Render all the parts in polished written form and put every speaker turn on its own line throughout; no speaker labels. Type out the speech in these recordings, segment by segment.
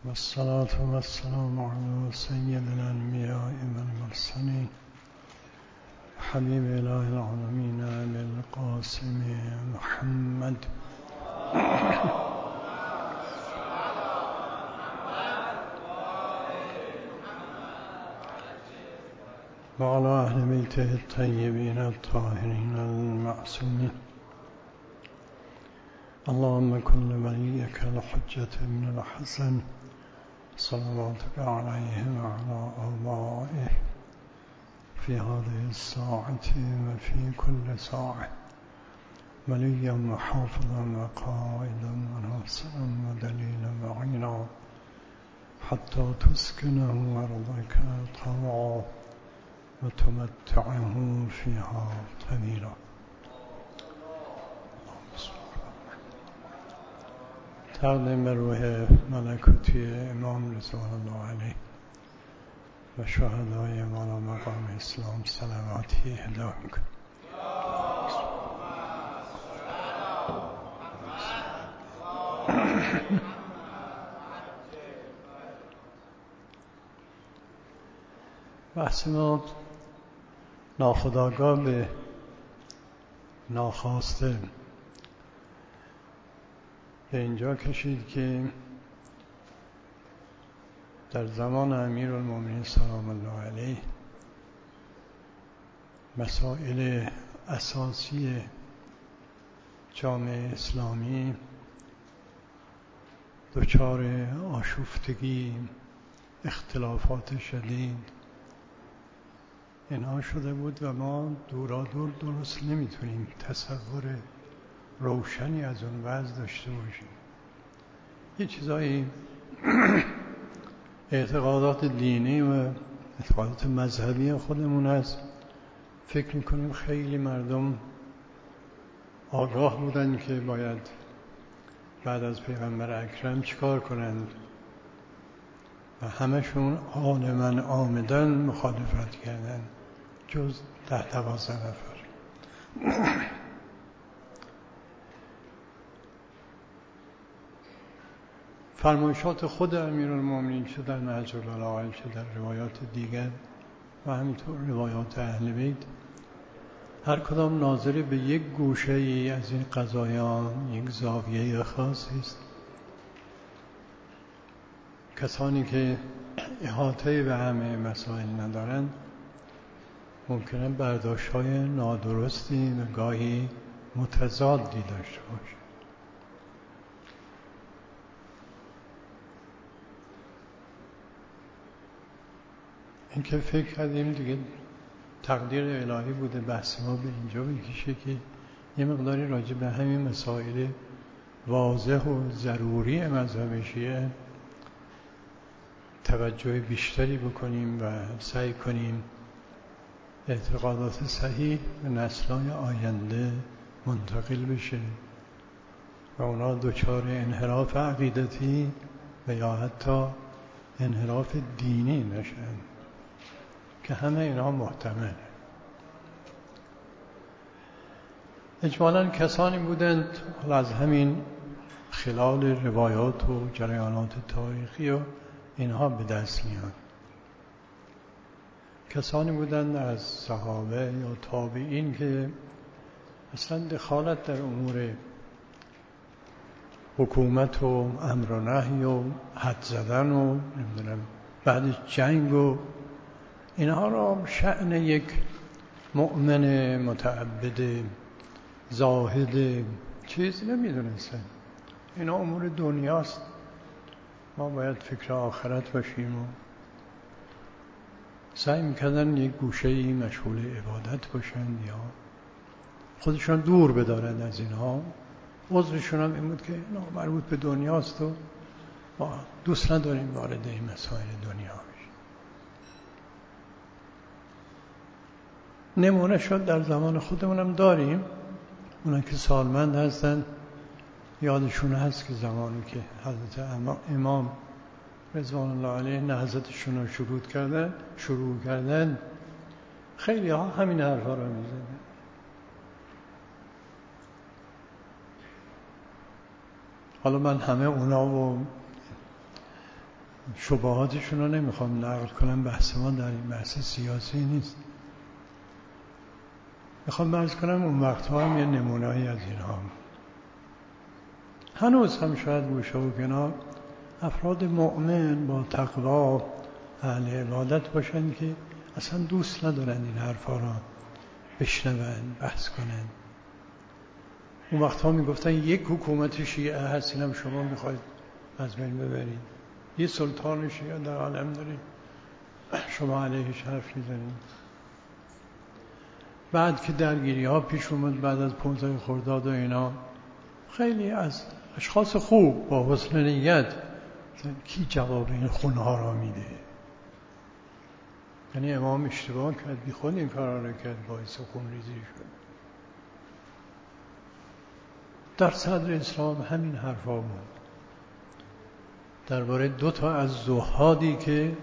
والصلاة والسلام على سيد الأنبياء والمرسلين حبيب إله العالمين بالقاسم محمد وعلى أهل بيته الطيبين الطاهرين المعصومين. اللهم كن لوليك الحجة بن الحسن صلواتك عليه وعلى آبائه في هذه الساعة وفي كل ساعة وليا وحافظا وقائدا وناصرا ودليلا معينا حتى تسكنه أرضك طوعا وتمتعه فيها طويلا. تقدیم به روح ملکوتی امام رضوان الله علیه و شهدای والا مقام اسلام صلواتی اهدا میکنیم. بحث ما ناخودآگاه به ناخواسته به اینجا کشید که در زمان امیرالمومنین سلام الله علیه مسائل اساسی جامعه اسلامی دچار آشفتگی، اختلافات شدید اینها شده بود و ما دورادور درست نمیتونیم تصور روشنی از اون وضع داشته باشیم. یه چیزایی اعتقادات دینی و اعتقادات مذهبی خودمون هست، فکر میکنیم خیلی مردم آگاه بودن که باید بعد از پیغمبر اکرم چیکار کنند و همشون عالماً عامداً مخالفت کردن جز 10-12 نفر. فرمایشات خود امیرالمومنین چه در نهج البلاغه چه در روایات دیگر و همینطور روایات اهل بیت هر کدام ناظر به یک گوشه ای از این قضایان، یک زاویه خاصی است. کسانی که احاطه به همه مسائل ندارند ممکنه برداشت‌های نادرستی و گاهی متضادی داشته باشند. این که فکر کردیم دیگه تقدیر الهی بوده بحث ما به اینجا بکشه که یه مقداری راجع به همین مسائل واضح و ضروری مذهب شیعه توجه بیشتری بکنیم و سعی کنیم اعتقادات صحیح به نسل‌های آینده منتقل بشه و اونا دچار انحراف عقیدتی و یا حتی انحراف دینی نشن که همه اینا محتمله. اجمالاً کسانی بودند از همین خلال روایات و جریانات تاریخی و اینها به دست میاد. کسانی بودند از صحابه یا تابعین که اصلا دخالت در امور حکومت و امر و نهی و حد زدن و نمیدونم بعد جنگ و اینها را شأن یک مؤمن متعبد زاهد چیز نمیدونستن. اینا امور دنیاست، ما باید فکر آخرت باشیم و سعی میکردن یک گوشه‌ای مشغول عبادت باشن یا خودشون دور بدارن از اینها. عذرشون هم این بود که اینا مربوط به دنیاست و ما دوست نداریم وارد این مسائل دنیا بشیم. نمونه شد در زمان خودمونم داریم، اونا که سالمند هستن یادشون هست که زمانی که حضرت امام رضوان الله علیه نهضتشون رو شروع کردن خیلی ها همین حرفا رو میزدن. حالا من همه اونا و شبهاتشون رو نمیخوام نقل کنم، بحث ما در این بحث سیاسی نیست. میخوام عرض کنم اون وقتها هم یه نمونه‌ای از اینها هنوز هم شاید گوشه و کنار افراد مؤمن با تقوا اهل عبادت باشن که اصلا دوست ندارن این حرفا را بشنون، بحث کنن. اون وقتها میگفتن یک حکومت شیعه هست، اینم شما میخواید از بین ببرید، یه سلطان شیعه در عالم دارید، شما علیهش حرف میزنید. بعد که درگیری ها پیش اومد بعد از 15 خرداد و اینا، خیلی از اشخاص خوب با حسن نیت کی جواب این خونه ها را میده؟ یعنی امام اشتباه کرد، بی خود این کارا را کرد، باعث خونریزی شد. در صدر اسلام همین حرفا بود درباره 2 از زهادی که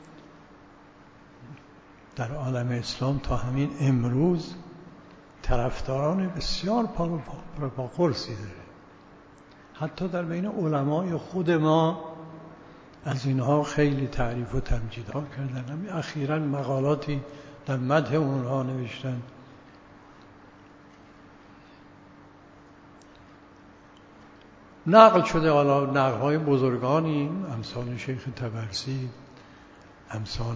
در عالم اسلام تا همین امروز طرفداران بسیار پرقرصی داره. حتی در بین علمای خود ما از اینها خیلی تعریف و تمجیدها کردن. همین اخیراً مقالاتی در مدح اونها نوشتن. نقل شده، حالا نقل‌های بزرگانی امثال شیخ طبرسی، امثال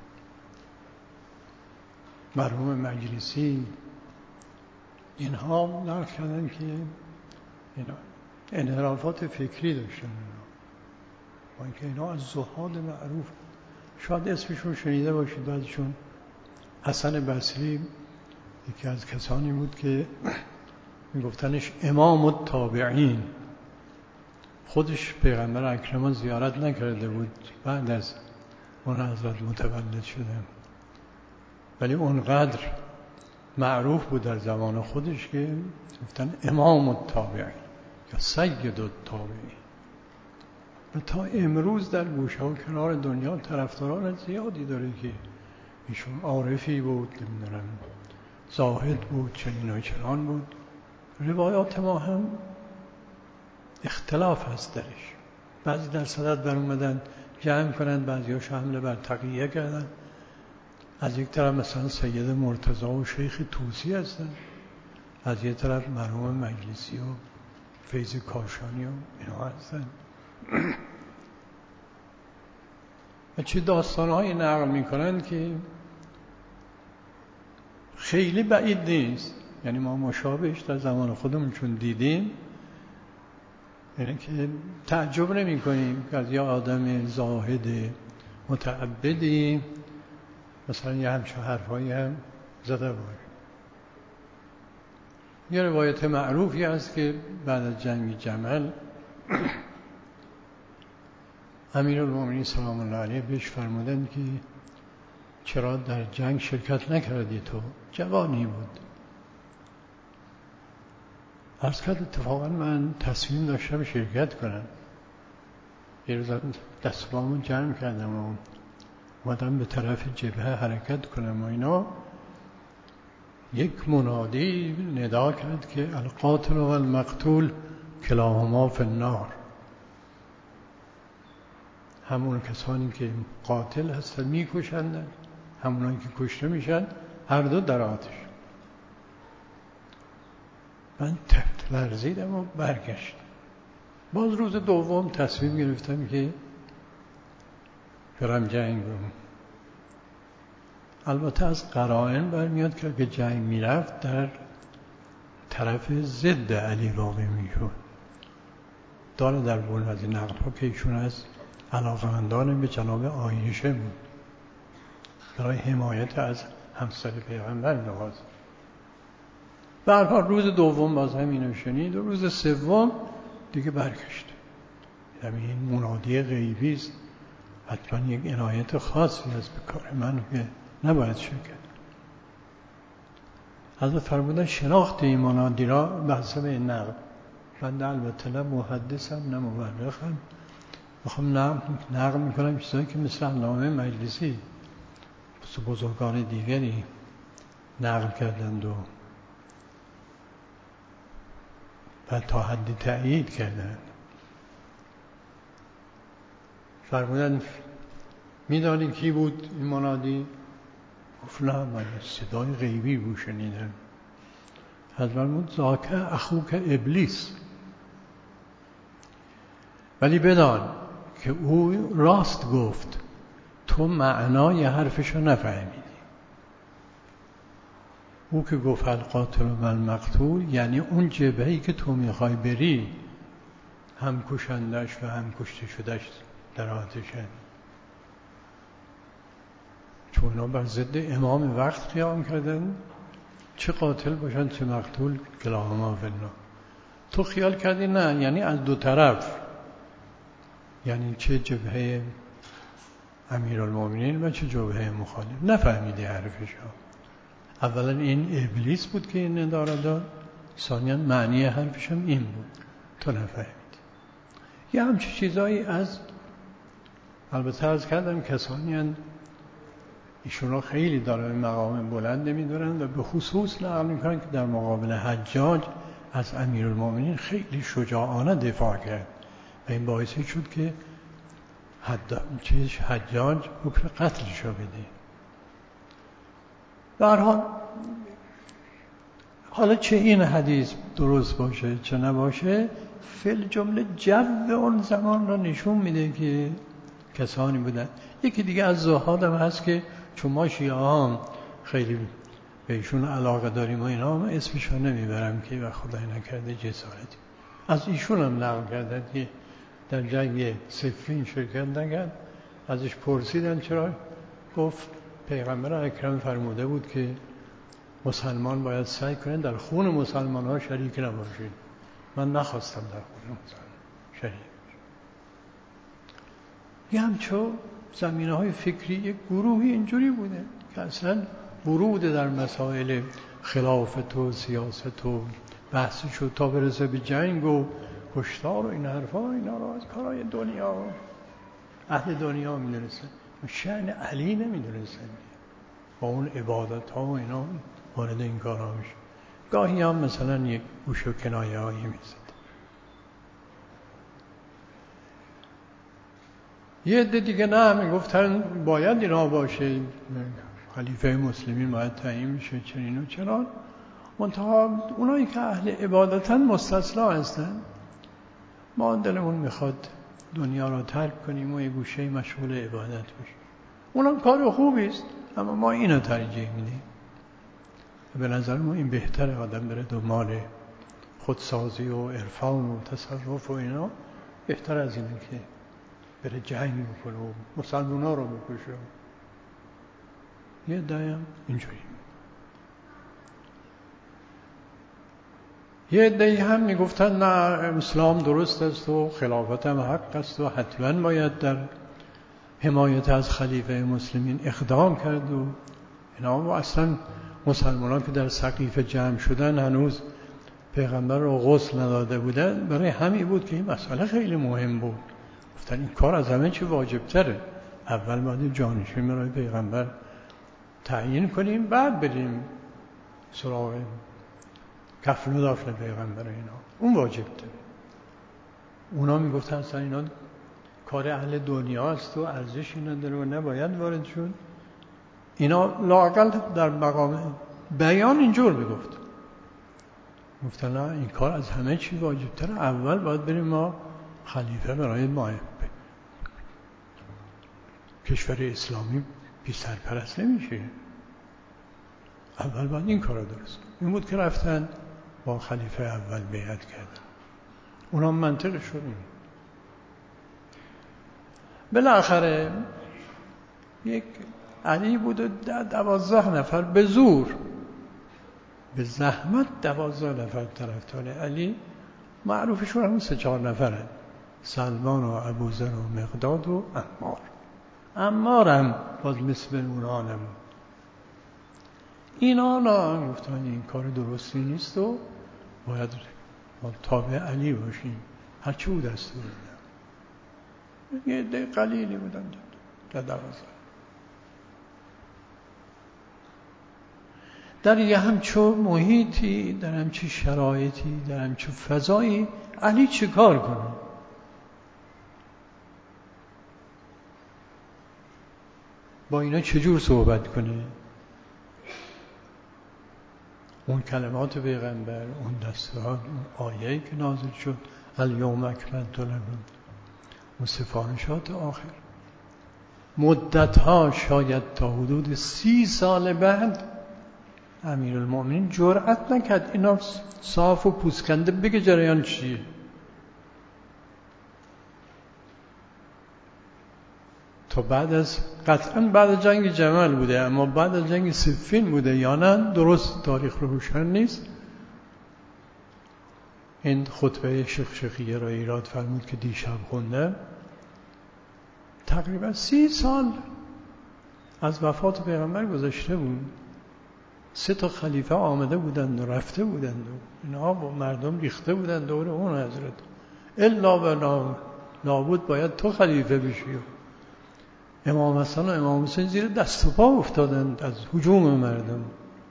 مرحوم مجلسی، اینها نقل کردن که اینا انحرافات فکری داشتن، با اینکه اینا از زهاد معروف، شاید اسمشون شنیده باشید بعضیشون. حسن بصری یکی از کسانی بود که میگفتنش امام التابعین. خودش پیغمبر اکرم زیارت نکرده بود بعد از اون حضرت متولد شده، ولی اونقدر معروف بود در زمان خودش که گفتن امام التابعین یا سید التابعین. و تا امروز در گوشه و کنار دنیا طرفداران زیادی داره که ایشون عارفی بود، نمیدونم زاهد بود، چنین و چنان بود. روایات ما هم اختلاف هست درش. بعضی در صدد بر اومدن جمع کنند، بعضی هاش حمله بر تقیه کردن. از یک طرف مثلا سید مرتضی و شیخ طوسی هستن، از یک طرف مرحوم مجلسی و فیض کاشانی و اینا هستن. و چه داستانهایی نقل میکنن که خیلی بعید نیست، یعنی ما مشابهش در زمان خودمون چون دیدیم، یعنی که تعجب نمی کنیم که از یه آدم زاهد متعبدی مثلا یه همچه حرفایی هم زده باشه. یه روایت معروفی هست که بعد از جنگ جمل امیرالمومنین سلام الله علیه بهش فرمودن که چرا در جنگ شرکت نکردی؟ تو جوانی بود. عرض کرد اتفاقا من تصمیم داشتم شرکت کنم. یه روز دستگاهمو جمع کردم و اومدم به طرف جبهه حرکت کنم و اینا، یک منادی ندا کرد که القاتل و المقتول کلاهما فی النار. همون کسانی که قاتل هستن میکشند، همونایی که کشته میشن، هر دو در آتش. من لرزیدم و برگشتم. باز روز دوم تصمیم گرفتم که برم جنگ برم. البته از قرائن برمیاد که اگه جنگ میرفت در طرف ضد علی واقع میشد. داره در بون از این نقل ها که ایشون از علاقمندان به جناب عایشه بود، برای حمایت از همسر پیغمبر نواز. به هر حال روز دوم باز همینو شنید و روز سوم دیگه برگشت. این منادی غیبی است، حتما یک عنایت خاصی هست به کار من که نباید شرکت. حضرت فرمودن شناخت این منادی را به حسب این نقل. من البته نه محدثم نه مورخم، میخوام نقل میکنم چیزایی که مثل علامه مجلسی بزرگان دیگری نقل کردند و تا حدی تأیید کردند. فرمودن میدانی کی بود این منادی؟ گفت نه، من صدای غیبی بود شنیدم. حضرت فرمود ذاک اخوک ابلیس، ولی بدان که او راست گفت، تو معنای حرفشو نفهمیدی. او که گفت القاتل و المقتول یعنی اون جبهه‌ای که تو میخوای بری، هم کشندش و هم کشته شدش در آتشن، چون اینا بر ضد امام وقت قیام کردن، چه قاتل باشن چه مقتول کلاهما فی النار. تو خیال کردی نه، یعنی از دو طرف، یعنی چه جبهه امیرالمومنین و چه جبهه مخالف. نفهمیدی حرفشو. اولا این ابلیس بود که این نداره داد، ثانیاً معنی حرفش هم این بود، تو نفهمیدی. یه همچه چیزایی از، البته عرض کردم کسانی هستند ایشونا خیلی داره مقام بلند نمیدارن و به خصوص نقل میکنن که در مقابل حجاج از امیرالمومنین خیلی شجاعانه دفاع کرد و این باعث شد که حجاج حکم قتلش رو بده. به هر حال حالا چه این حدیث درست باشه چه نباشه، فل جمله جو اون زمان را نشون میده که کسانی بودن. یکی دیگه از زهاد هم هست که چون ما شیعه ها خیلی بهشون علاقه داریم و اینا، هم اسمشون نمیبرم که و خدای نکرده جسارتی. از ایشون هم نقل کردن که در جنگ صفین شرکت نکرد. ازش پرسیدن چرا؟ گفت پیغمبر اکرم فرموده بود که مسلمان باید سعی کنه در خون مسلمان ها شریک نباشه. من نخواستم در خون مسلمان شریک باشم. یه همچون زمینه های فکری یک گروهی اینجوری بوده که اصلا ورود در مسائل خلافت و سیاست و بحث شد تا برسه به جنگ و کشتار و این حرفا، اینا رو از کارهای دنیا اهل دنیا میدونستن، شأن علی نمیدونستن. با اون عبادت ها و اینا وارد این کارها میشه. گاهی هم مثلا یک گوش و کنایه هایی میزد. یه عده دیگه نه، میگفتن باید اینا باشه، خلیفه مسلمین باید تعیین میشه چنین و چنان. منتها اونایی که اهل عبادتن مستثنا هستن. ما دلمون میخواد دنیا را ترک کنیم و یه گوشه مشغول عبادت باشیم. اونم کار خوبی است، اما ما اینو ترجیح میدیم. به نظر ما این بهتره آدم بره دنبال خودسازی و عرفان و تصرف و اینا، بهتر از اینه که بره جنگ بکنه و مسلمونا رو بکشه. یه دایم اینجوری. یه عده‌ای هم میگفتن نه، اسلام درست است و خلافت هم حق است و حتما باید در حمایت از خلیفه مسلمین اقدام کرد و اینا. و اصلا مسلمانان که در سقیفه جمع شدن هنوز پیغمبر رو غسل نداده بودن، برای همین بود که این مسئله خیلی مهم بود. گفتن این کار از همه چی واجب تره، اول باید جانشین برای پیغمبر تعیین کنیم، بعد بریم سراغ کفن و دفن پیغمبر اینا، اون واجب تره. اونا میگفتن اصلا اینا کار اهل دنیا است و ارزشی نداره و نباید وارد شد. اینا لااقل در مقام بیان اینجور میگفت. گفتن نه، این کار از همه چی واجب تره، اول باید بریم ما خلیفه برای ما. کشور اسلامی بی سرپرست نمیشه، اول باید این کار رو درست کنیم. این بود که رفتن با خلیفه اول بیعت کردن. اونا منطقش رو این. بالاخره یک علی بود و 12 نفر به زور، به زحمت 12 نفر طرفدار علی، معروفشون همون 3-4 نفرن: سلمان و ابوذر و مقداد و عمار هم باز مثل اونها نمون. اینا لا گفتن این کار درستی نیست و باید تابع علی باشیم، هرچی او دستور بده. یه عده قلیلی بودن در 12. در یه همچون محیطی، در همچون شرایطی، در همچون فضایی علی چه کار کنه؟ با اینا چجور صحبت کنه؟ اون کلمات پیغمبر، اون دستورات، اون آیه‌ای که نازل شد الیوم اکملت لکم، اون سفارشات آخر، مدت‌ها شاید تا حدود 30 سال بعد امیرالمؤمنین جرأت نکرد اینا صاف و پوسکنده بگه جریان چیه. تا بعد از قطعا بعد از جنگ جمل بوده، اما بعد از جنگ صفین بوده یا نه درست تاریخ رو روشن نیست. این خطبه شخشقیه را ایراد فرمود که دیشب خونده، تقریبا 30 سال از وفات پیغمبر گذشته بود. 3 تا خلیفه آمده بودند و رفته بودند و اینها با مردم ریخته بودند دور اون حضرت، الا و لابد باید تو خلیفه بشی. امام حسن و امام حسین زیر دست و پا افتادند از هجوم مردم،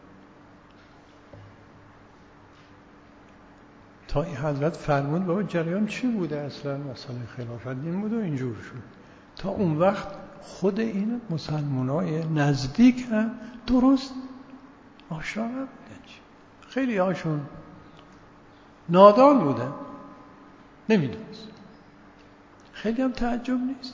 تا این حضرت فرمود بابا جریان چی بوده اصلا، مسئله خلافت این بود و اینجور شد. تا اون وقت خود این مسلمانای نزدیک هم درست آشنا نبودن، خیلی هاشون نادان بودن، نمیدونست. خیلی هم تعجب نیست.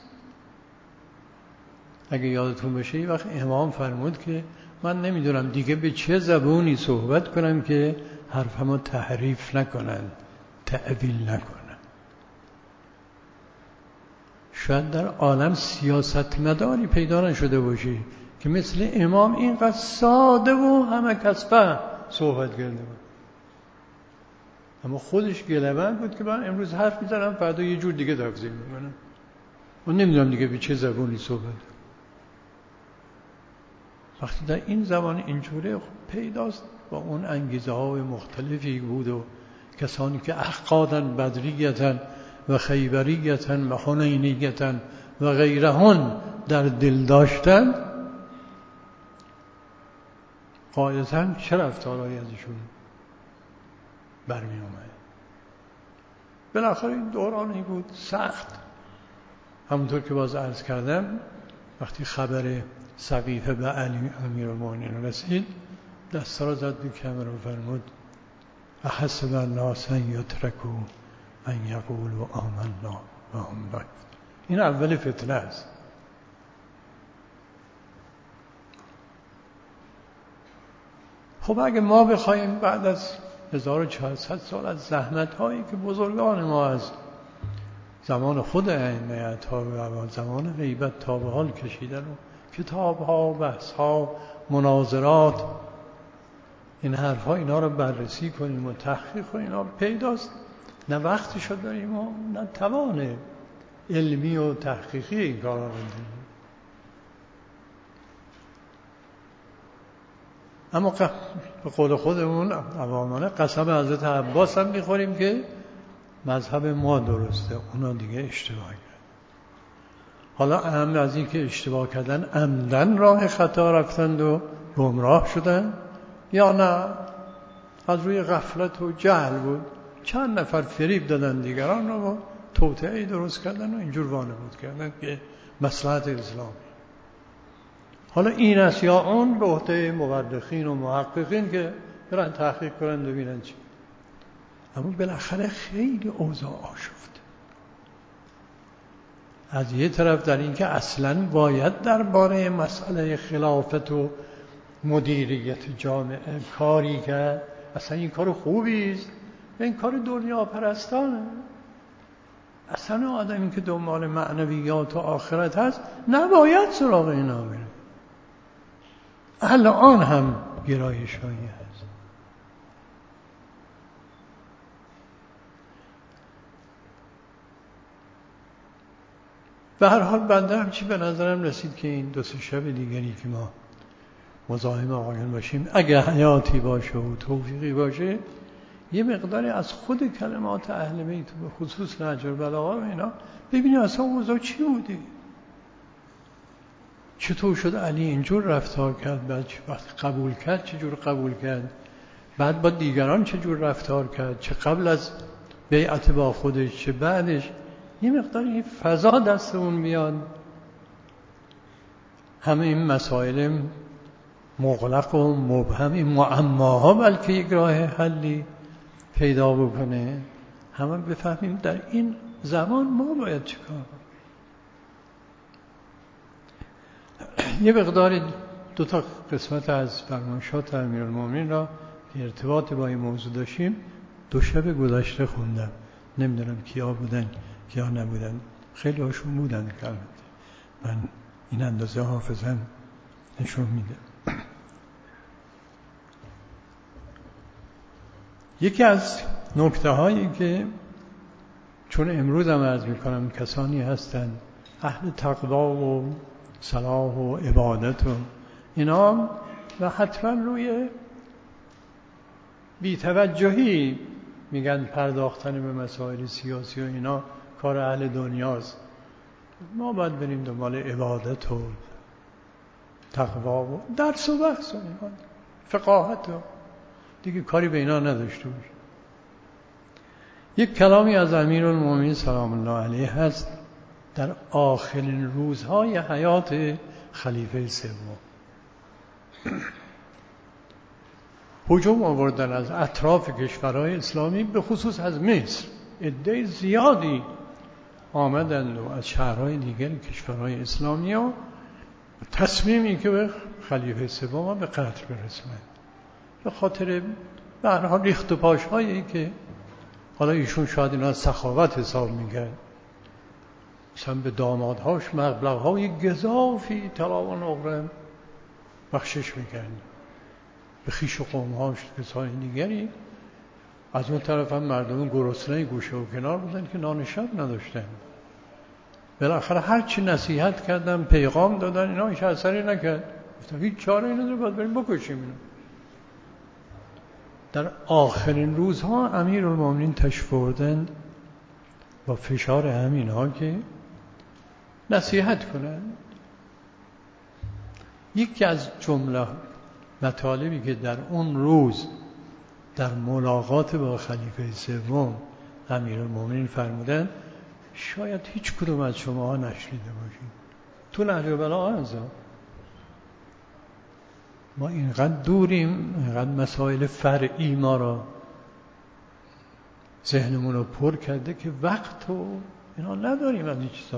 اگه یادتون باشه یه وقت امام فرمود که من نمیدونم دیگه به چه زبونی صحبت کنم که حرفمو تحریف نکنن، تعویل نکنن. شاید در عالم سیاستمداری پیدا نشده باشه که مثل امام اینقدر ساده و همه کسبه صحبت کرده بود. اما خودش گله‌مند بود که من امروز حرف میزنم فردا یه جور دیگه تفسیر میکنم، من نمیدونم دیگه به چه زبونی صحبت کنم. وقتی در این زمان اینجوره پیداست با اون انگیزه های مختلفی بود و کسانی که احقادن بدریتن و خیبریتن و حنینیتن و غیرهن در دل داشتن، قاعدتاً چه رفتارهایی ازشون برمی اومد. بالاخره این دورانی بود سخت. همونطور که باز عرض کردم وقتی خبر سقیفه به علی امیرالمؤمنین رسید، دست را زد به کمر و فرمود احسب الناس ان یترکوا ان یقولوا آمنا و هم لا یفتنون. این اول فتنه است. خب اگه ما بخوایم بعد از 1400 سال از زحمت هایی که بزرگان ما از زمان خود ائمه اطهار و زمان غیبت تا به حال کشیدن و کتاب ها، بحث ها، مناظرات، این حرف ها، اینا رو بررسی کنیم و تحقیق کنیم، اینا پیداست نه وقتشو داریم و نه توان علمی و تحقیقی این کارا رو داریم. اما به قول خودمون عوامانه قسم حضرت عباس هم میخوریم که مذهب ما درسته، اونا دیگه اشتباه کرد. حالا اهم از این که اشتباه کردن عمدن راه خطا رفتند و گمراه شدن، یا نه از روی غفلت و جهل بود، چند نفر فریب دادن دیگران رو و توطئه‌ای درست کردن و اینجور وانمود کردن که مصلحت اسلام. حالا این است یا اون به عهده مورخین و محققین که برن تحقیق کنن ببینن چی. اما بالاخره خیلی اوضاع آشفت. از یه طرف در این که اصلاً باید درباره مسئله خلافت و مدیریت جامعه کاری کرد، اصلا این کار خوبی است، این کار دنیا پرستانه. اصلا آدمی که دنبال معنویات و آخرت هست نباید سراغ اینا بره. الان هم گرایش هایی هست. به هر حال بنده همچی به نظرم رسید که این 2-3 شب دیگری که ما مزاحم آقایان باشیم، اگه حیاتی باشه و توفیقی باشه، یه مقداری از خود کلمات اهل بیت به خصوص نهج البلاغه و اینا ببینیم اصلا اوضاع چی بوده، چطور شد علی اینجور رفتار کرد، بعد وقتی قبول کرد چجور قبول کرد، بعد با دیگران چجور رفتار کرد، چه قبل از بیعت با خودش چه بعدش. یه مقداری فضا دستمون بیاد همه این مسائل مغلق و مبهم، این معماها بلکه یک راه حلی پیدا بکنه، همه بفهمیم در این زمان ما باید چیکار کنیم. یه مقدار دو تا قسمت از فرمایشات امیرالمومنین را که ارتباط با این موضوع داشتیم دو شب گذشته خوندم. نمیدونم کیا بودن کیا نبودن، خیلی هاشون بودن که من این اندازه حافظم نشون میده. یکی از نکته هایی که چون امروز هم عرض میکنم کسانی هستند اهل تقوا و صلاح و عبادت و اینا و حتما روی بی‌توجهی میگن پرداختن به مسائل سیاسی و اینا کار اهل دنیاست. ما باید بریم دنبال عبادت و تقوا و درس و بحث و اینا، فقاهت و دیگه کاری به اینا نداشته باشه. یک کلامی از امیرالمومنین سلام الله علیه هست در آخرین روزهای حیات خلیفه سوم. هجوم آوردن از اطراف کشورهای اسلامی، به خصوص از مصر عده زیادی آمدند و از شهرهای دیگر کشورهای اسلامی ها تصمیمی که به خلیفه سوم به قتل برسند به خاطر به هر حال ریخت و پاش هایی که حالا ایشون شاید اینا سخاوت حساب می‌کرد، مثلا به دامادهاش مبلغ‌های گزافی طلا و نقره بخشش می‌کرد، به خویش و قوم‌هاش کسای دیگری. از اون طرف هم مردم گرسنه گوشه و کنار بودن که نان شب نداشتن. بالاخره هر چی نصیحت کردن پیغام دادن اینا هیچ اثری نکرد. گفتن هیچ چاره ای نداره، باید بریم بکشیم اینو. در آخرین روزها امیرالمومنین تشریف آوردند با فشار همینها که نصیحت کنند. یکی از جمله مطالبی که در اون روز در ملاقات با خلیفه سوم امیرالمومنین فرمودند شاید هیچ کدوم از شما نشنیده باشید. تو نهج البلاغه ما اینقدر دوریم، اینقدر مسائل فرعی ما را ذهنمون رو پر کرده که وقت و اینا نداریم از این چیزا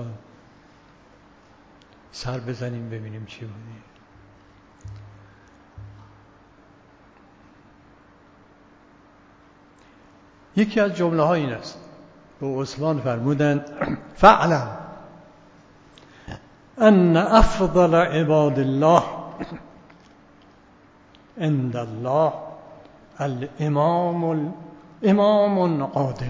سر بزنیم ببینیم چی بودیم. یکی از جمله ها این است به عثمان فرمودند فعلم ان افضل عباد الله عند الله الامام عادل.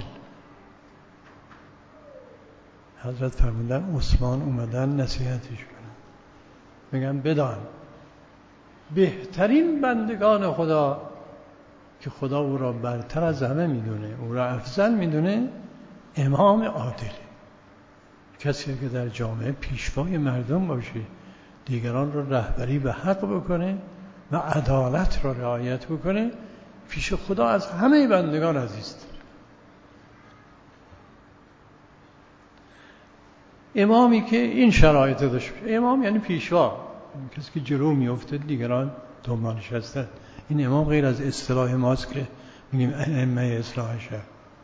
حضرت فرمودن عثمان اومدن نصیحتش کنن، میگن بدان بهترین بندگان خدا که خدا او را برتر از همه میدونه، او را افضل میدونه، امام عادل، کسی که در جامعه پیشوای مردم باشه، دیگران را رهبری به حق بکنه و عدالت را رعایت بکنه، پیش خدا از همه بندگان عزیزتر. امامی که این شرایط داشته، امام یعنی پیشوا، کسی که جلو میفته دیگران دنبالش هستند. این امام غیر از اصطلاح ماست که میگیم ائمه اصلاح شهر.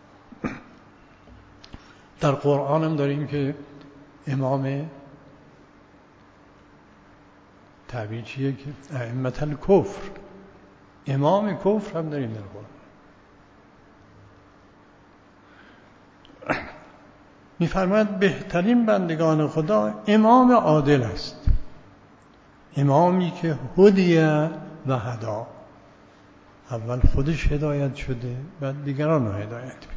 در قرآن هم داریم که امام تعبیر چیه که ائمه الکفر، امام کفر هم داریم در قرآن. می‌فرماید بهترین بندگان خدا امام عادل است، امامی که هدیه و هدا، اول خودش هدایت شده بعد دیگران رو هدایت میکنه.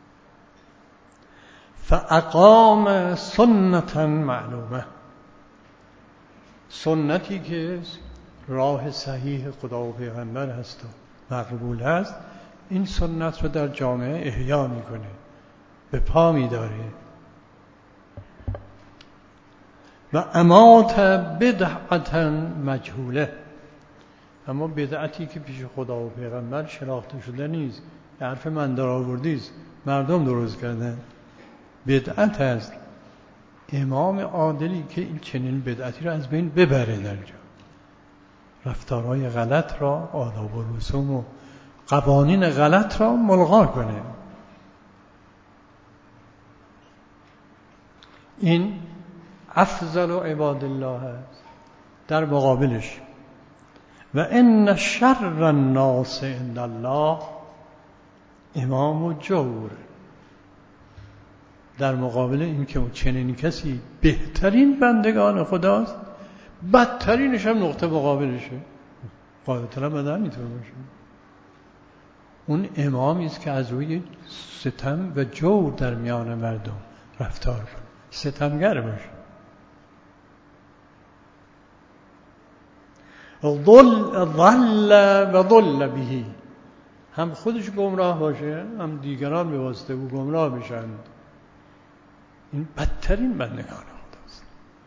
فاقام سنتا معلومه، سنتی که راه صحیح خدا و پیغمبر هست و مقبول هست، این سنت رو در جامعه احیا میکنه، به پا میداره. و امات بدعتا مجهوله، اما بدعتی که پیش خدا و پیغمبر شناخته شده نیست، حرف من در آوردی است، مردم درست کردن، بدعت است. امام عادلی که این چنین بدعتی را از بین ببره در جا، رفتارهای غلط را، آداب و رسوم و قوانین غلط را ملغا کنه. این افضل عباد الله است. در مقابلش و ان شر الناس عند الله امام جور، در مقابل این که چنین کسی بهترین بندگان خداست، بدترینش هم نقطه مقابلشه. قاعدتاً بدن میتونه باشه. اون امامی است که از روی ستم و جور در میان مردم رفتار کنه، ستمگر باشه. ضل و ضل به، هم خودش گمراه باشه هم دیگران به واسطه او گمراه بشن. این بدترین بندگان خداست.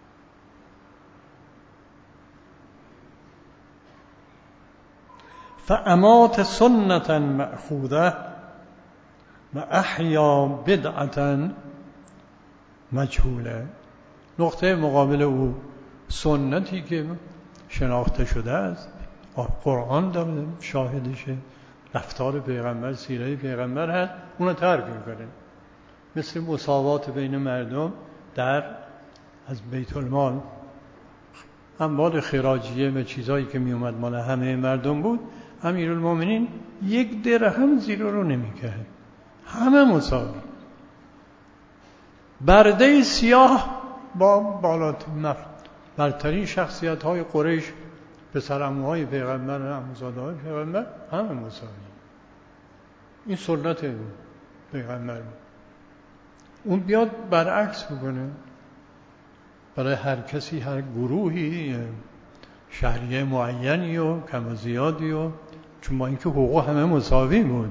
فامات سنة مأخوذة و احیا بدعة مجهوله. نقطه مقابل او سنتی که شناخته شده است، قرآن داره شاهدشه، رفتار پیغمبر، سیره پیغمبر هست، اونو ترک میکنه. مثل مساوات بین مردم در از بیت المال، اموال خراجیه و چیزایی که می اومد مال همه مردم بود، امیرالمومنین 1 درهم زیر رو نمیکرد، همه مساوی. برده سیاه با برترین شخصیت های قریش، پسرعموهای پیغمبر، عموزاده های پیغمبر، همه مساوی. این سنت پیغمبر بود. اون بیاد برعکس بکنه، برای هر کسی، هر گروهی شهریه معینی و کم و زیادی، و چون با اینکه حقوق همه مساوی بود،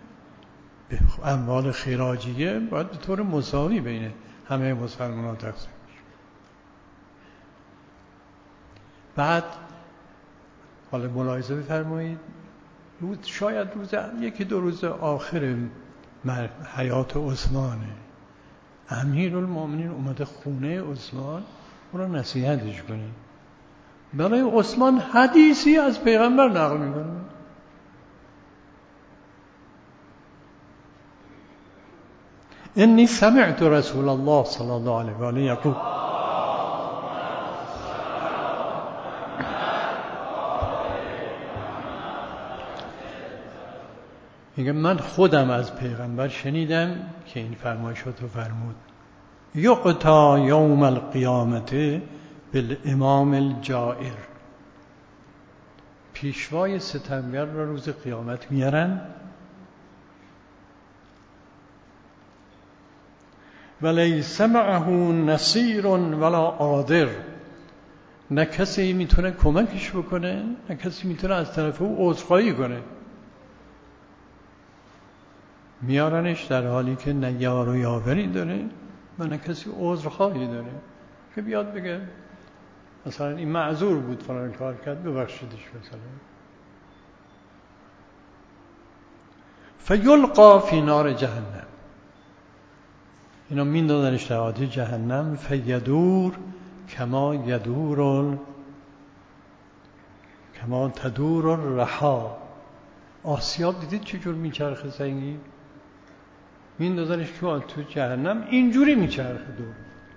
اموال خراجیه باید به طور مساوی بین همه مسلمان ها تقسیم بشه. بعد حالا ملاحظه بفرمایید، شاید روز 1-2 روز آخر حیات عثمانه، امیرالمومنین اومده خونه عثمان، اون رو نصیحتش کنه. برای عثمان حدیثی از پیغمبر نقل میکنه. انی سمعت رسول الله صلی الله علیه و آله یقول، میگه من خودم از پیغمبر شنیدم که این فرمایشات رو فرمود: یقطع یوم القیامت بالامام الجائر، پیشوای ستمگر را روز قیامت میارن ولیس معه نصیر ولا عاذر، نه کسی میتونه کمکش بکنه، نه کسی میتونه از طرف او عذرخواهی کنه. میارنش در حالی که نه یار و یاوری داره و نه کسی عذرخواهی داره که بیاد بگه مثلا این معذور بود فلان کار کرد ببخشیدش مثلا. فیلقا فی نار جهنم، اینا میندازنش در آتش جهنم. فیدور کما تدور الرحا، آسیاب دیدید چجور میچرخه سنگی؟ میندازنش تو جهنم، اینجوری میچرخه دور.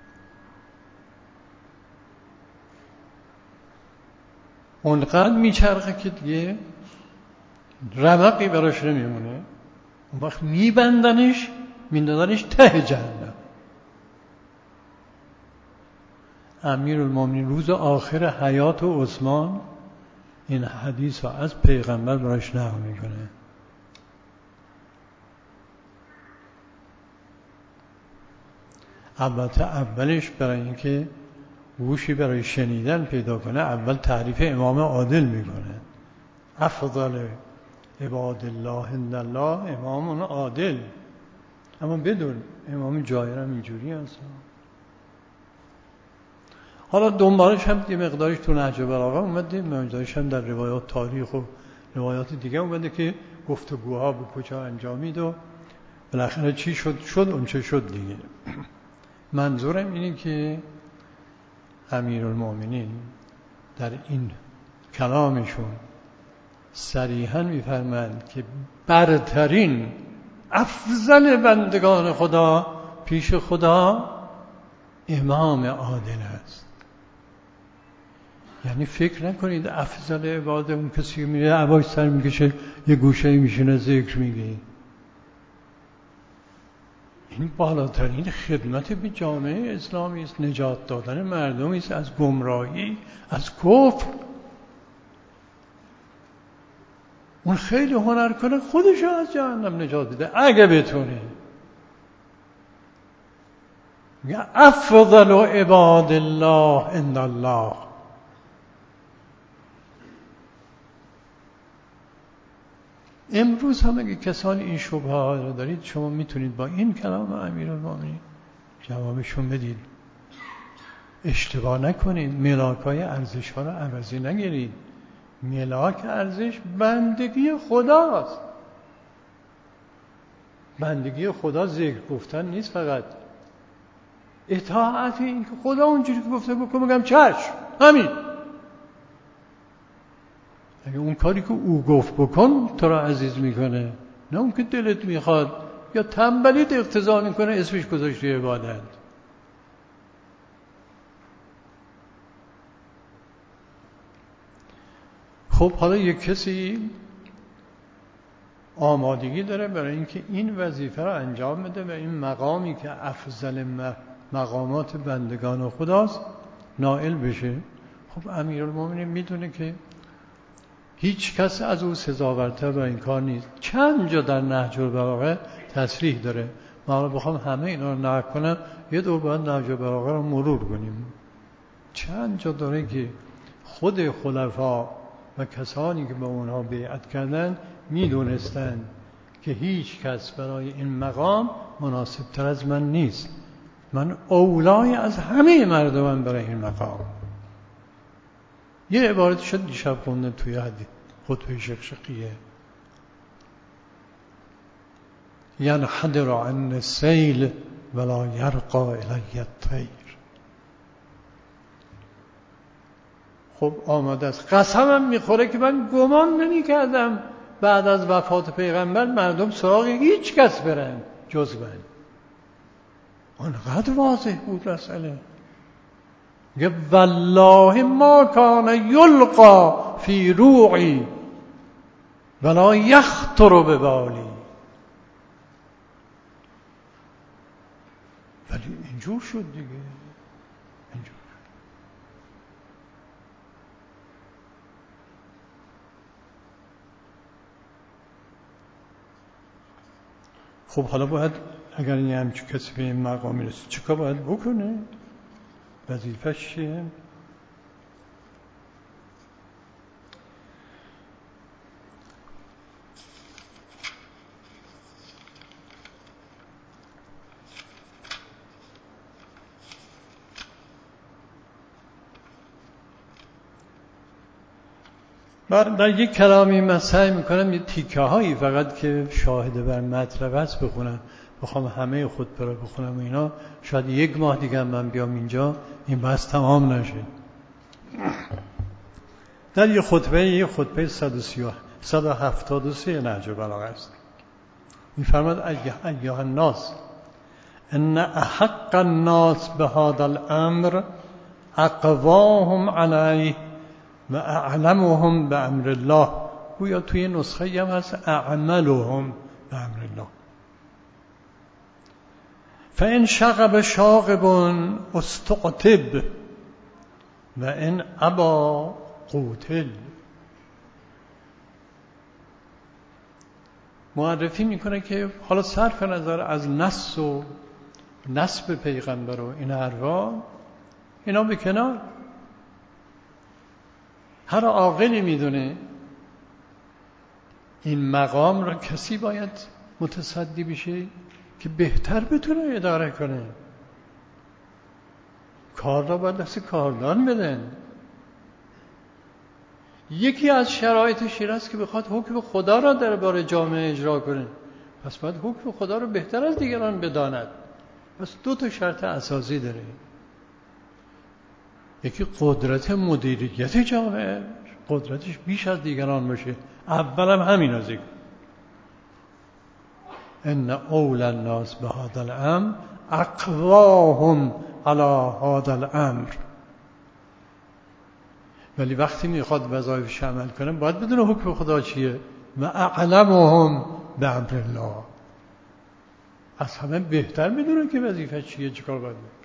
اونقدر میچرخه که دیگه رمقی براش نمیمونه. اون وقت میبندنش، میندازنش ته جهنم. امیرالمومنین روز آخر حیات عثمان این حدیث رو از پیغمبر براش نقل میکنه. البته اولش برای اینکه گوشی برای شنیدن پیدا کنه، اول تعریف امام عادل میکنه: افضل عباد الله عند الله امام عادل. اما بدون امام جائر هم اینجوری هست. حالا دنبالش هم یه مقدارش تو نهج بلاغه اومده، مقدارش هم در روایات تاریخ و روایات دیگه اومده که گفتگوها به کجا انجامید و بالاخره چی شد اون چه شد دیگه. منظورم اینه که امیرالمؤمنین در این کلامشون صریحاً می‌فرمایند که برترین افضل بندگان خدا پیش خدا امام عادل است. یعنی فکر نکنید افضل عباده اون کسی میره عباش سر میکشه یه گوشه میشینه ذکر میگه. این بالاترین خدمت به جامعه اسلامی است، نجات دادن مردمی است از گمراهی، از کفر. اون خیلی هنر کنه خودشو از جهنم نجات بده اگه بتونه. میگه افضل عباد الله عند الله. امروز هم اگه کسانی این شبهه ها رو دارید شما میتونید با این کلام امیرالمؤمنین جوابشون بدید. اشتباه نکنید، ملاکای ارزش ها رو عوضی نگیرید. ملاک ارزش بندگی خداست. بندگی خدا ذکر گفتن نیست، فقط اطاعت. این که خدا اونجوری که گفته بکن میگم چشم، همین. اگه اون کاری که او گفت بکن تو را عزیز میکنه، نه اون که دلت میخواد یا تنبلیت اقتضا میکنه اسمش گذاشته عبادت. خب حالا یک کسی آمادگی داره برای اینکه این وظیفه را انجام بده و این مقامی که افضل مقامات بندگان خداست نائل بشه. خب امیرالمومنین میدونه که هیچ کس از او سزاورتر برای این کار نیست. چند جا در نهج البلاغه تصریح داره. ما بخوام همه اینا رو نقل کنم یه دور باید نهج البلاغه رو مرور کنیم. چند جا داره که خود خلفا و کسانی که به اونها بیعت کردن میدونستن که هیچ کس برای این مقام مناسب تر از من نیست. من اولای از همه مردمان برای این مقام. یه عبارت شد دیشب خوندم توی خطبه شیخ شقیه، ینحدر عن السیل ولا یرقى الی الطیر. خب آمده است. قسمم میخوره که من گمان نمی کردم بعد از وفات پیغمبر مردم سراغ هیچ کس برن جز من. آنقدر واضح بود مسئله. میگه والله ما کان یلقا فی روعی ولا یخطر ببالی. ولی اینجور شد دیگه، اینجور. خب حالا باید اگر این همچون کسی به این مقام میرسه چیکار باید بکنه؟ وظیفه‌ش چیه؟ در یک کلامی من سعی میکنم یه تیکه هایی فقط که شاهده بر مطلب است بخونم. بخوام همه خطبه رو بخونم و اینا شاید یک ماه دیگه من بیام اینجا این بحث تمام نشه. در یه خطبه 173 نهج البلاغه است. میفرماد ایها الناس ان احق الناس بهذا الامر اقواهم علیه و اعلمهم به امر الله. گویا توی نسخه هم هست اعملهم به امر الله. فان شغب شاغب استقتب و ان ابا قوتل. معرفی میکنه که حالا صرف نظر از نص و نسب پیغمبر و این حرفا اینا به کنار، هر عاقلی میدونه این مقام را کسی باید متصدی بشه که بهتر بتونه اداره کنه. کار را باید دست کاردان بدن. یکی از شرایطش این است که بخواد حکم خدا را درباره جامعه اجرا کنه، پس باید حکم خدا را بهتر از دیگران بداند. پس 2 شرط اساسی داره. یکی قدرت مدیریت جامعه، قدرتش بیش از دیگران باشه. اولم همین ذکر ان اول الناس بهذا الامر اقواهم علی هذا الامر. ولی وقتی میخواد وظایفش عمل کنه باید بدونه حکم خدا چیه. و اعلمهم بامر الله، از همه بهتر میدونه که وظیفه چیه، چیکار باید بکنه.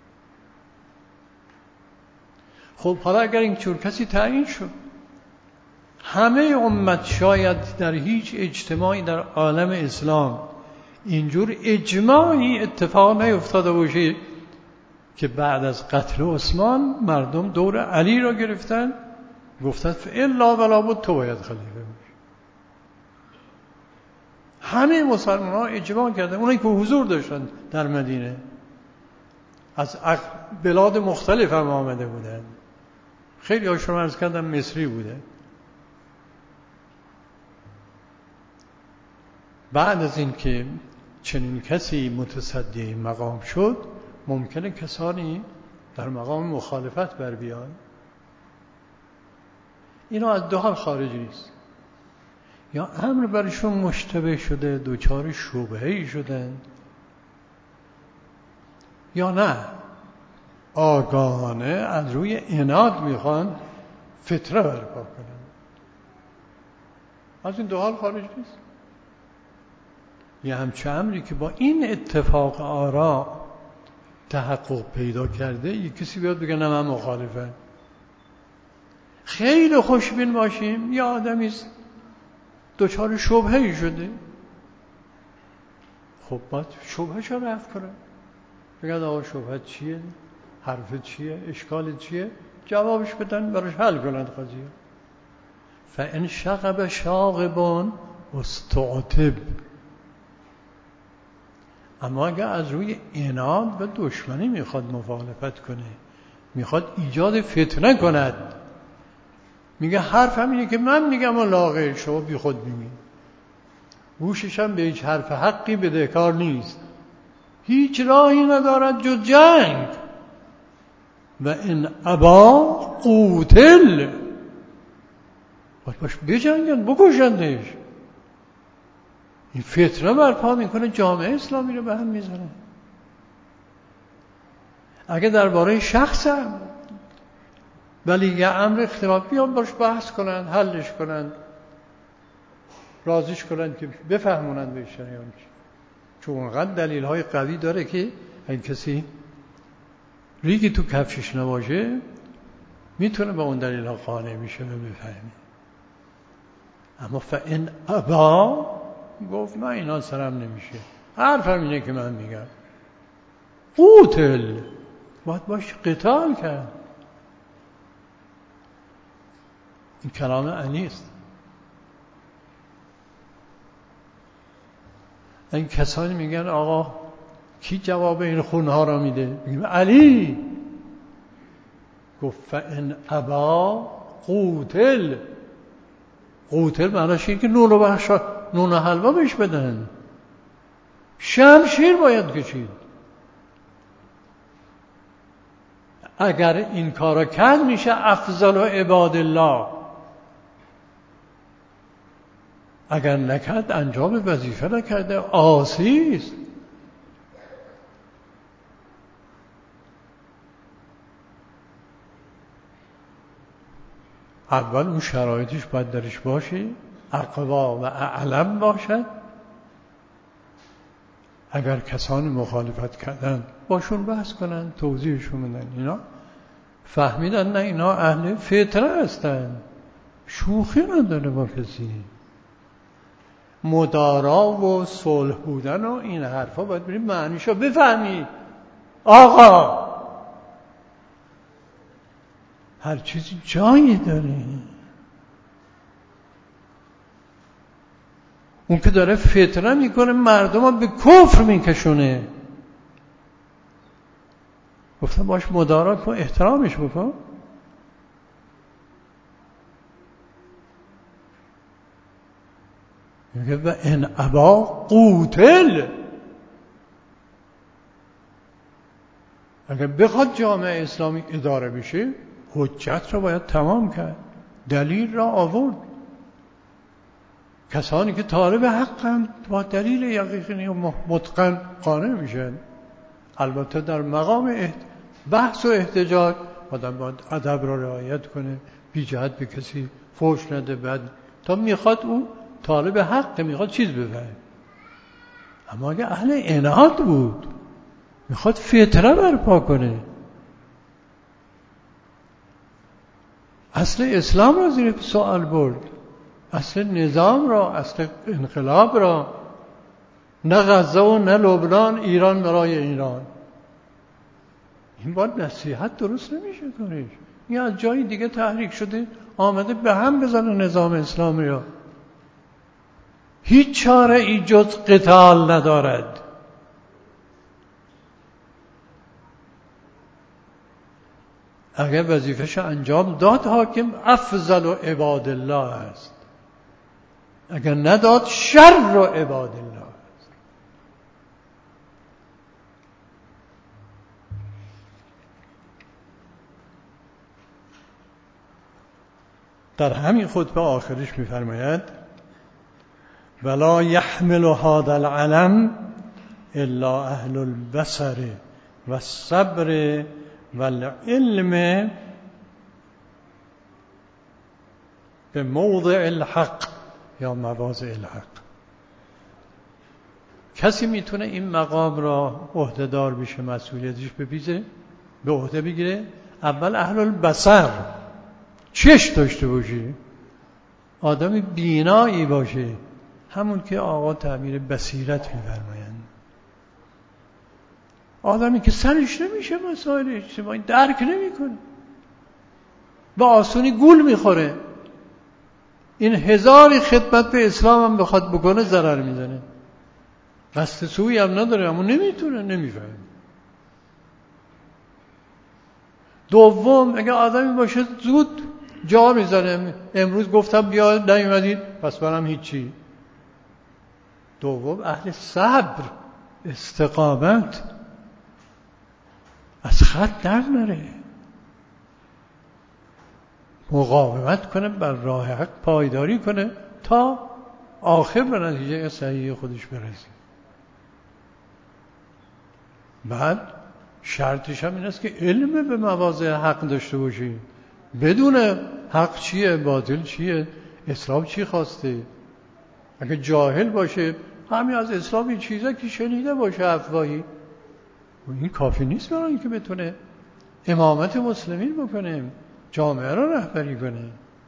خب حالا اگر این چور کسی تعیین شد، همه امت شاید در هیچ اجتماعی در عالم اسلام اینجور اجماعی اتفاق نیفتاده باشه که بعد از قتل عثمان مردم دور علی را گرفتن گفتن الا ولا بد تو باید خلیفه باشی. همه مسلمان ها اجماع کردن، اونایی که حضور داشتن در مدینه از بلاد مختلف هم آمده بودن، خیلی هاشون عرض کردم مصری بوده. بعد از این که چنین کسی متصدی این مقام شد، ممکنه کسانی در مقام مخالفت بر بیان. اینا از 2 حال خارج نیست. یا امر برشون مشتبه شده، دوچار شبهه‌ای شدن، یا نه آگاهانه از روی عناد میخوان فتنه برپا کنن. از این 2 حال خارج نیست. یه همچه امری که با این اتفاق آرا تحقق پیدا کرده، یک کسی بیاد بگه نه من مخالفم. خیلی خوشبین باشیم یه آدمی دچار شبهه‌ای شده، خب باید شبهه‌شو رفع کنه. بگه آقا شبهه چیه؟ حرف چیه؟ اشکال چیه؟ جوابش بدن، براش حل کنند قضیه. فإن شغب شاغب استعتب. اما اگر از روی عناد و دشمنی میخواد مخالفت کنه، میخواد ایجاد فتنه کند، میگه حرفم اینه که من میگم و لاغر شما بی خود میگی، گوشش هم به هیچ حرف حقی بدهکار نیست، هیچ راهی ندارد جز جنگ. و این ابا قوتل، باش بجنگن، بکشندش. این فتنه برپا میکنه، جامعه اسلامی رو به هم میزنه. اگه درباره شخصم ولی یه امر اختلاف بیان باش بحث کنن، حلش کنن، راضیش کنن که بفهمونن به شریعت، چون اونقدر دلیل های قوی داره که این کسی ریگی تو کفشش نباشه میتونه با اون دلیل ها قانع میشه و بفهمی. اما فإن ابا، گفت نه اینا سرم نمیشه، حرفم اینه که من میگم، قوتل، باید باش قتال کرد. این کلام علی است. این کسانی میگن آقا کی جواب این خونها را میده؟ میگم علی. گفت فإن ابا قوتل. قوتل معناش این که نون و حلوا بهش بدن، شمشیر باید کشید. اگر این کارا کرد میشه افضل عباد الله، اگر نکرد انجام وظیفه نکرده، عاصی است. اول اون شرایطش باید درش باشه، اقوا و اعلم باشد. اگر کسانی مخالفت کردن باشون بحث کنن، توضیحشون بدن، اینا فهمیدن نه اینا اهل فتنه هستن، شوخی نداره با کسی، مدارا و صلح بودن و این حرفا باید بریم معنیشو بفهمی. آقا هر چیزی جایی داره. اون که داره فتنه میکنه مردم ها به کفر میکشونه، گفتم باش مدارات کن، احترامش بکن. میگه و ان ابا قوتل، اگر بخواد جامعه اسلامی اداره بشه حجت را باید تمام کرد، دلیل را آورد. کسانی که طالب حقند با دلیل یقینی و متقن قانع میشن. البته در مقام بحث و احتجاج آدم باید ادب را رعایت کنه، بی جهت به کسی فحش نده، بعد تا میخواد اون طالب حق میخواد چیز بفهمه. اما اگه اهل عناد بود میخواد فتنه برپا کنه، اصل اسلام را زیر سوال برد، اصل نظام را، اصل انقلاب را، نه غزه و نه لبنان، ایران برای ایران. این باید نصیحت درست نمیشه کنیش. این از جای دیگه تحریک شده آمده به هم بزنه نظام اسلامی را. هیچ چاره ای جز قتال ندارد. اگر وظیفه‌ش انجام داد حاکم افضل و عباد الله است، اگر نداد شر و عباد الله است. در همین خطبه آخرش می‌فرماید ولا يحمل هذا العلم الا اهل البصر والصبر والعلم به موضع الحق یا مواضع الحق. کسی میتونه این مقام را عهده‌دار بشه، مسئولیتش به عهده بگیره. اول اهل البصر، چشم داشته باشه، آدم بینایی باشه، همون که آقا تعبیر بصیرت می‌فرمایند. آدمی که سرش نمیشه مسائل اجتماعی درک نمیکنه، با آسونی گول میخوره. این هزاری خدمت به اسلام هم بخواد بکنه ضرر میزنه، قصد سویی هم نداره اما نمیتونه، نمیفهمه. دوم اگه آدمی باشه زود جا میزنه، امروز گفتم بیا نیومدید پس برام هیچی. دوم اهل صبر، استقامت، از خط در نره، مقاومت کنه، بر راه حق پایداری کنه تا آخر به نتیجه صحیح خودش برسه. بعد شرطش هم این است که علم به مواضع حق داشته باشی، بدون حق چیه، باطل چیه، اسلام چی خواسته. اگه جاهل باشه همین از اسلام این چیزا که شنیده باشه افواهی، این کافی نیست برای اینکه بتونه امامت مسلمین بکنه، جامعه را رهبری کنه.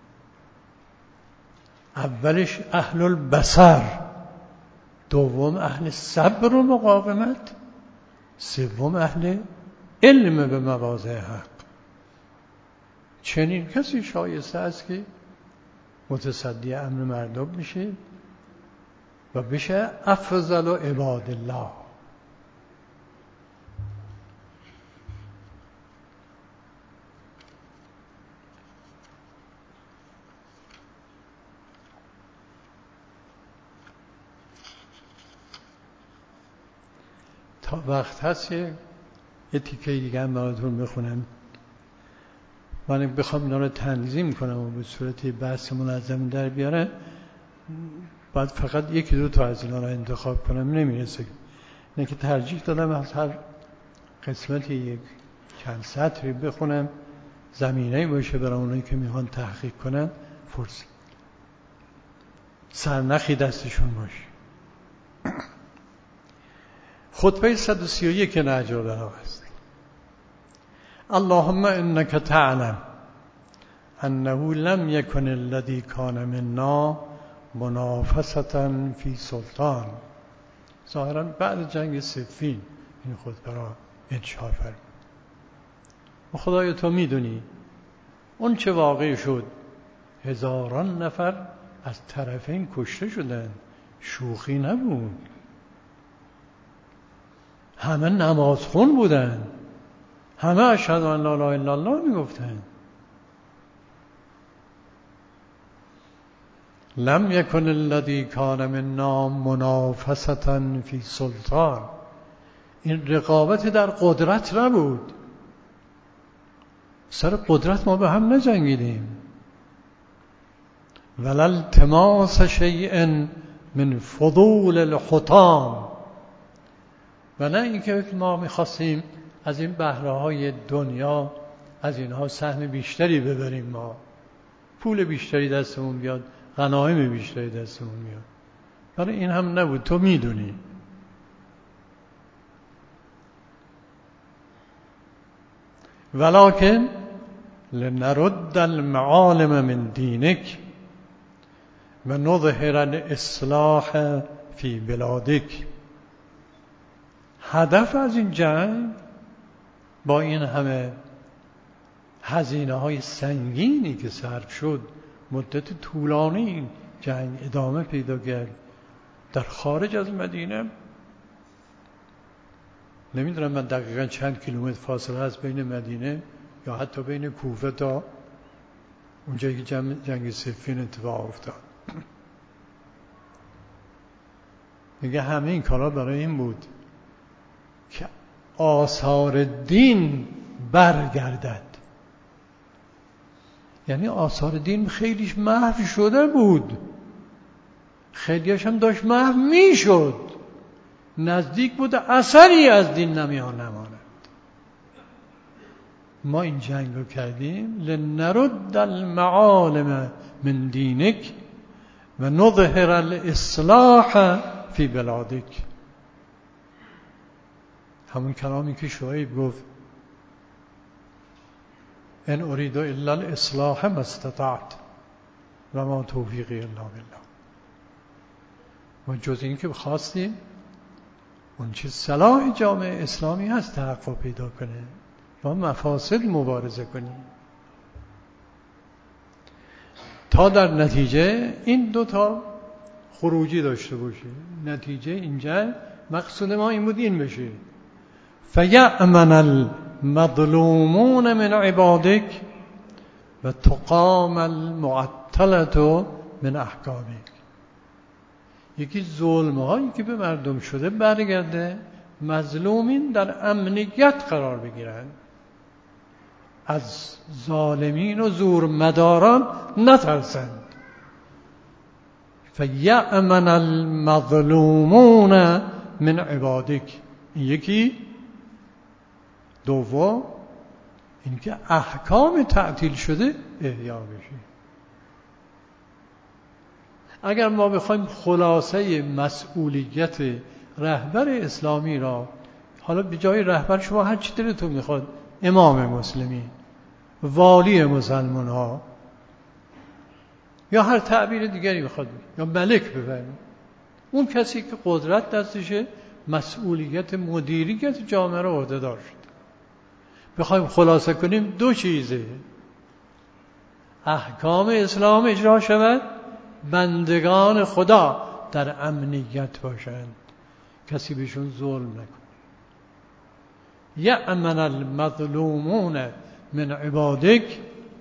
اولش اهل البصر، دوم اهل صبر و مقاومت، سوم اهل علم به مواضع حق. چنین کسی شایسته است که متصدی امر مردم میشه و بشه افضل و عباد الله. تا وقت هست یه تیکه دیگه هم براتون بخونم. من بخوام اینا رو تنظیم کنم و به صورت بحث منظم در بیارم، باید فقط یکی دو تا از اینا رو انتخاب کنم، نمیرسه. اینه که ترجیح دادم از هر قسمتی یک چند سطری بخونم، زمینه‌ای باشه برای اونایی که میخوان تحقیق کنن، فرصت سرنخی دستشون باشه. خطبه 131 نهج البلاغه است. اللهم انك تعلم انه لم يكن الذي كان منا منافسة في سلطان. ظاهرا بعد جنگ صفین این خطبه را انشا فرمود. و خدای تو میدونی اون چه واقع شد، هزاران نفر از طرفین کشته شدند، شوخی نبود، همه نمازخون بودند، همه اشهد ان لا اله الا الله میگفتند. لم یکن الذی کان منا منافسة فی سلطان. این رقابت در قدرت نبود. سر قدرت ما به هم نجنگیدیم. ولا التماس شیء من فضول الحطام، و نه اینکه ما میخواستیم از این بهره‌های دنیا از اینها سهم بیشتری ببریم، ما پول بیشتری دستمون بیاد، غنایم بیشتری دستمون بیاد. برای این هم نبود، تو میدونی. ولکن لنرد المعالم من دینک و نظهر الاصلاح فی بلادک. هدف از این جنگ با این همه هزینه های سنگینی که صرف شد، مدت طولانی این جنگ ادامه پیدا کرد در خارج از مدینه. نمیدونم من دقیقا چند کیلومتر فاصله هست بین مدینه یا حتی بین کوفه تا اونجایی که جنگ صفین اتفاق افتاد. میگه همه این کارا برای این بود که آثار دین برگردد. یعنی آثار دین خیلیش محو شده بود، خیلیش هم داشت محو میشد، نزدیک بود اثری از دین نماند. ما این جنگ رو کردیم لنرد المعالم من دینک و نظهر الاصلاح فی بلادک. همون کلامی که شعیب گفت ان اريد الا الاصلاح ما استطعت و ما توفیقی الا بالله. ما جز این که خواستیم اون چیز صلاح جامعه اسلامی هست تحقق پیدا کنه و مفاسد مبارزه کنیم تا در نتیجه این دوتا خروجی داشته باشه. نتیجه اینجا مقصود ما این بود این بشه فیأمن المظلومون من عبادک و تقام المعطلة من احکامک. یکی ظلم‌هایی که به مردم شده برگرده، مظلومین در امنیت قرار بگیرند، از ظالمین و زورمداران نترسند. فیأمن المظلومون من عبادک. این یکی. دوم اینکه احکام تعطیل شده احیا بشه. اگر ما بخوایم خلاصه مسئولیت رهبر اسلامی را، حالا به جای رهبر شما هر چی دلتون میخواد، امام مسلمین، والی مسلمان ها، یا هر تعبیر دیگری میخواد، یا ملک ببریم، اون کسی که قدرت دستشه مسئولیت مدیریت جامعه را عهده‌دار شد. بخوایم خلاصه کنیم دو چیزه: احکام اسلام اجرا شود، بندگان خدا در امنیت باشند، کسی بهشون ظلم نکنه. یأمن المظلومون من عبادک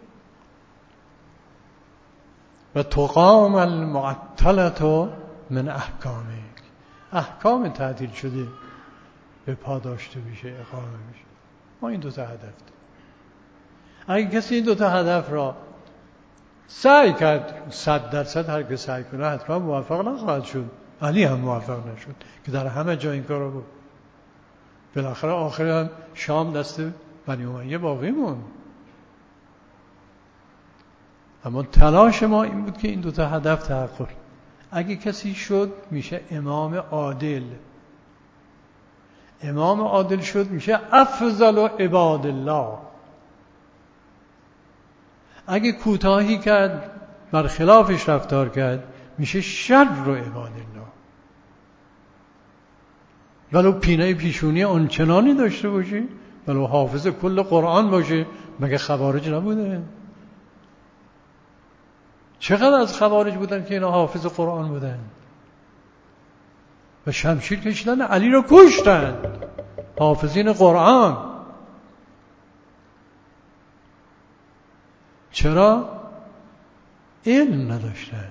و تقام المعطلة من احکامک. احکام تعدیل شده به پا داشته بشه، اقامه بشه. ما این دوتا هدف داریم. اگه کسی این دوتا هدف را سعی کرد، 100% هر که سعی کنه حتما موفق نخواهد شد. علی هم موفق نشد که در همه جا این کار رو بود. بالاخره آخر هم شام دست بنی امیه باقی موند. اما تلاش ما این بود که این دوتا هدف تحقق. اگه کسی شد میشه امام عادل. امام عادل شد میشه افضل عباد الله. اگه کوتاهی کرد، برخلافش رفتار کرد، میشه شر عباد الله. ولو پینه پیشونی آنچنانی داشته باشه، ولو حافظ کل قرآن باشه، مگه خوارج نبوده؟ چقدر از خوارج بودن که اینا حافظ قرآن بودن و شمشیر کشیدن علی رو کشتن، حافظین قرآن. چرا؟ علم نداشتن،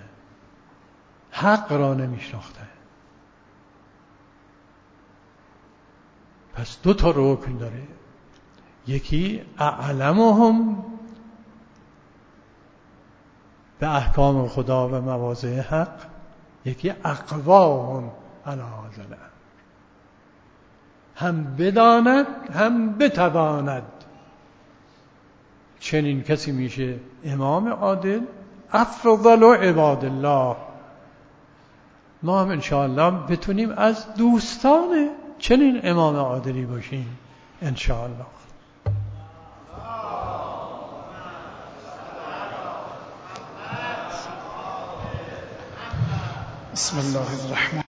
حق را نمیشناختن. پس 2 تا رکن داره، یکی اعلمهم به احکام خدا و مواضع حق، یکی اقواهم علی هذا الامر، هم بداند هم بتواند. چنین کسی میشه امام عادل، افضل عباد الله. ما هم انشاءالله بتونیم از دوستان چنین امام عادلی باشیم انشاءالله.
بسم الله الرحمن